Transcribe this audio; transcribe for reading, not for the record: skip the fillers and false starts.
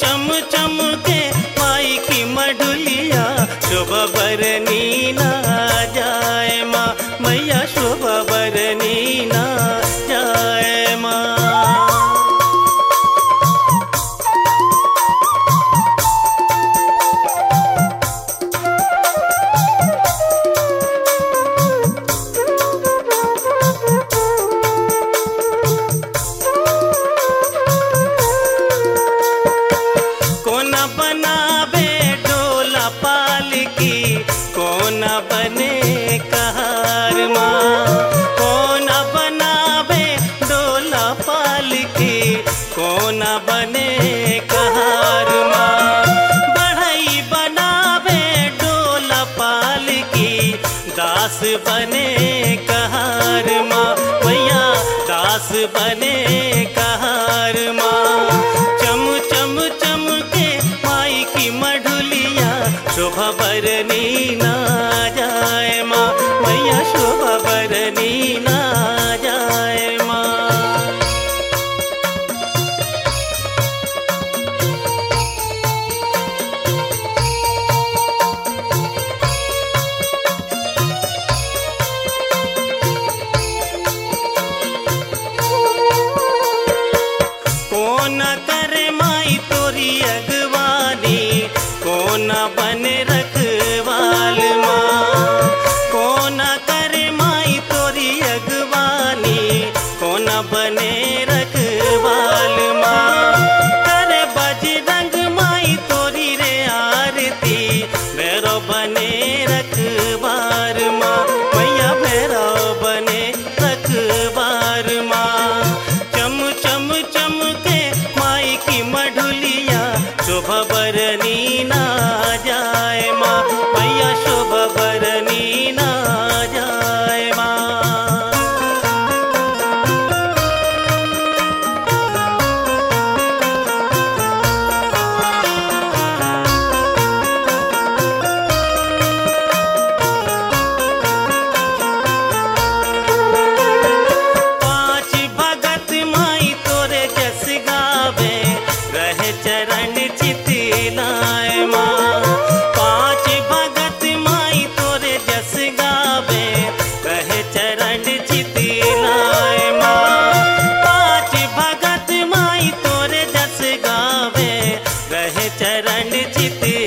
चम चम के माई की मढ़ुलिया शोभा बरनी ना जाए माँ, मैया शोभा बरनी ना जाए माँ। कोना बनावे डोला पालकी, कोना बने कहार माँ। कोना बनावे डोला पालकी, कोना बने कहार माँ। बढ़ई बनावे डोला पालकी, दास बने कहार माँ, भैया दास बने कहार माँ। चम चम चम के माई की मढ़ुलिया शोभा बरनी ना जाए माँ, मैया शोभा बरनी ना जाए माँ। कोना करे माई तोरी अगवानी, कोना बने रखवाल माँ। कोना करे माई तोरी अगवानी, कोना बने रखवाल माँ। करे बजरंग माई तोरी रे आरती, भैरव बने रखवार माँ, मैया भैरव बने रखवार माँ। चम चम चम के माई की मढ़ुलिया शोभा बरनी ना जाए माँ, मैया शोभा बरनी ना जाए माँ। पांच भगत माई तोरे जस गावे, रहे चरण चितलाए माँ। पांच भगत माई तोरे जस गावे, रहे चरण चितलाए माँ। पांच भगत माई तोरे जस गावे, रहे चरण चित